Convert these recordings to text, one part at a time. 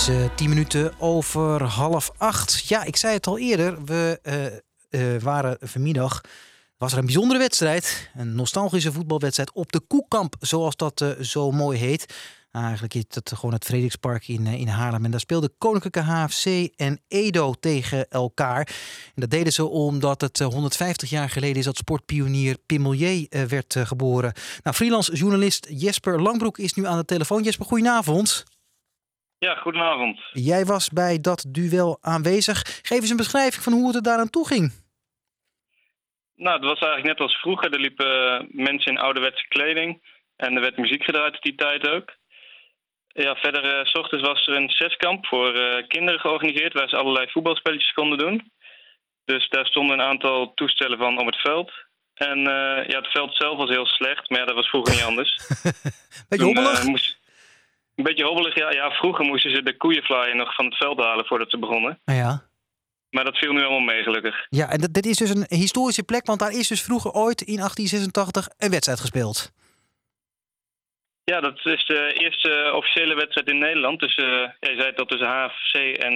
is 10 minuten over 7:30. Ja, ik zei het al eerder. We waren vanmiddag. Was er een bijzondere wedstrijd. Een nostalgische voetbalwedstrijd op de Koekamp, zoals dat zo mooi heet. Eigenlijk is het gewoon het Frederikspark in Haarlem. En daar speelde Koninklijke HFC en Edo tegen elkaar. En dat deden ze omdat het 150 jaar geleden is dat sportpionier Pim Mullier werd geboren. Nou, freelance journalist Jesper Langbroek is nu aan de telefoon. Jesper, goedenavond. Ja, goedenavond. Jij was bij dat duel aanwezig. Geef eens een beschrijving van hoe het er daaraan toe ging. Nou, het was eigenlijk net als vroeger. Er liepen mensen in ouderwetse kleding. En er werd muziek gedraaid op die tijd ook. Ja, verder, 's ochtends was er een zeskamp voor kinderen georganiseerd, waar ze allerlei voetbalspelletjes konden doen. Dus daar stonden een aantal toestellen van op het veld. En ja, het veld zelf was heel slecht, maar ja, dat was vroeger niet anders. Beetje hobbelig? Een beetje hobbelig, ja. Ja, vroeger moesten ze de koeienvlaaien nog van het veld halen voordat ze begonnen. Ja. Maar dat viel nu allemaal mee, gelukkig. Ja, en dit is dus een historische plek, want daar is dus vroeger ooit in 1886 een wedstrijd gespeeld. Ja, dat is de eerste officiële wedstrijd in Nederland. Dus je zei het al, tussen HFC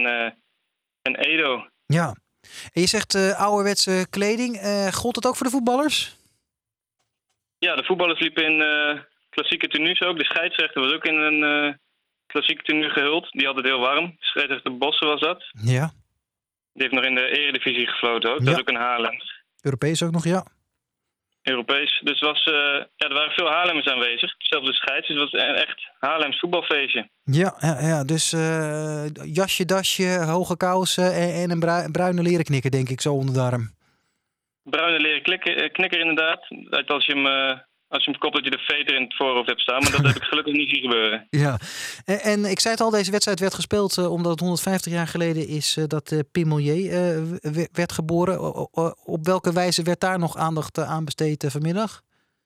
en Edo. Ja. En je zegt ouderwetse kleding. Gold dat ook voor de voetballers? Ja, de voetballers liepen in klassieke tenues ook. De scheidsrechter was ook in een klassieke tenue gehuld. Die had het heel warm. Scheidsrechter Bossen was dat. Ja. Die heeft nog in de Eredivisie gefloten ook. Ja. Dat is ook een Haarlem. Europees ook nog, ja. Europees. Dus er waren veel Haarlemmers aanwezig. Zelfs de scheids. Dus het was echt Haarlems voetbalfeestje. Ja, dus jasje, dasje, hoge kousen en een bruine leren knikker, denk ik, zo onder de arm. Bruine leren knikker inderdaad. Als je hem koppelt dat je de veter in het voorhoofd hebt staan. Maar dat heb ik gelukkig niet zien gebeuren. Ja, en ik zei het al, deze wedstrijd werd gespeeld omdat het 150 jaar geleden is dat Pim Mullier werd geboren. Op welke wijze werd daar nog aandacht aan besteed vanmiddag?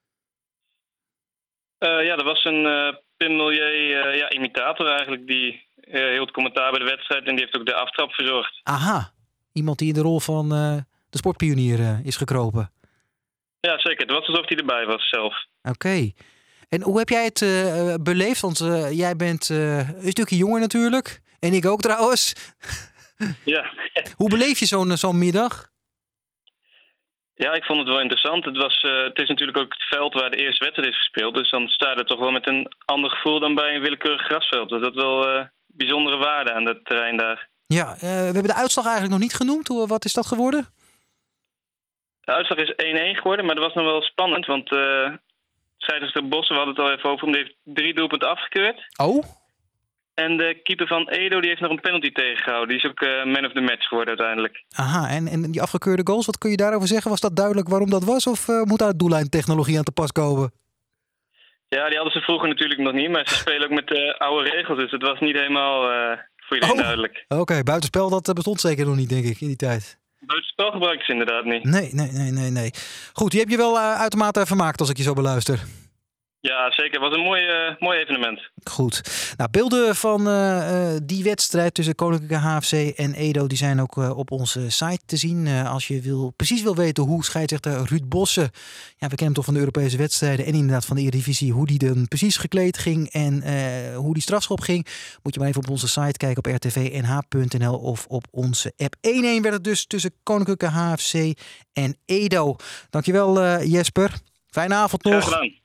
Ja, er was een Pim Mullier imitator eigenlijk. Die hield commentaar bij de wedstrijd en die heeft ook de aftrap verzorgd. Aha, iemand die in de rol van de sportpionier is gekropen. Ja, zeker. Het was alsof hij erbij was zelf. Oké. En hoe heb jij het beleefd? Want jij bent een stukje jonger natuurlijk. En ik ook trouwens. Ja. Hoe beleef je zo'n middag? Ja, ik vond het wel interessant. Het is natuurlijk ook het veld waar de eerste wedstrijd is gespeeld. Dus dan sta je er toch wel met een ander gevoel dan bij een willekeurig grasveld. Dus dat is wel bijzondere waarde aan dat terrein daar. Ja, we hebben de uitslag eigenlijk nog niet genoemd. Wat is dat geworden? De uitslag is 1-1 geworden, maar dat was nog wel spannend. Want scheidsrechter Bossen, we hadden het al even over, die heeft 3 doelpunten afgekeurd. Oh? En de keeper van Edo die heeft nog een penalty tegengehouden. Die is ook man of the match geworden uiteindelijk. Aha, en die afgekeurde goals, wat kun je daarover zeggen? Was dat duidelijk waarom dat was? Of moet daar doellijntechnologie aan te pas komen? Ja, die hadden ze vroeger natuurlijk nog niet. Maar ze spelen ook met oude regels, dus het was niet helemaal voor iedereen duidelijk. Oké, buitenspel dat bestond zeker nog niet, denk ik, in die tijd. Buitenspel gebruiken ze inderdaad niet. Nee. Goed, die heb je wel uitermate vermaakt als ik je zo beluister. Ja, zeker. Het was een mooi evenement. Goed. Nou, beelden van die wedstrijd tussen Koninklijke HFC en Edo, die zijn ook op onze site te zien. Als je precies wil weten hoe scheidsrechter Ruud Bossen, ja, we kennen hem toch van de Europese wedstrijden en inderdaad van de Eredivisie, hoe die dan precies gekleed ging en hoe die strafschop ging, moet je maar even op onze site kijken op rtvnh.nl of op onze app. 1-1 werd het dus tussen Koninklijke HFC en Edo. Dankjewel Jesper. Fijne avond nog. Graag gedaan.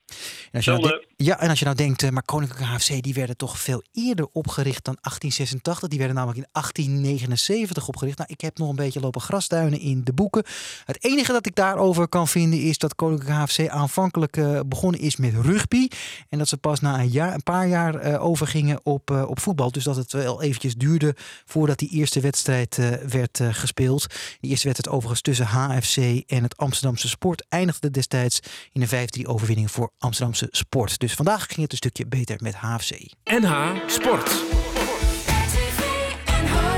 En als je nou denkt, maar Koninklijke HFC die werden toch veel eerder opgericht dan 1886. Die werden namelijk in 1879 opgericht. Nou, ik heb nog een beetje lopen grasduinen in de boeken. Het enige dat ik daarover kan vinden is dat Koninklijke HFC aanvankelijk begonnen is met rugby. En dat ze pas na een paar jaar overgingen op voetbal. Dus dat het wel eventjes duurde voordat die eerste wedstrijd werd gespeeld. Die eerste wedstrijd overigens tussen HFC en het Amsterdamse Sport eindigde destijds in een 5-3 overwinning voor Amsterdamse Sport. Dus vandaag ging het een stukje beter met HFC. NH Sport. RTV NH.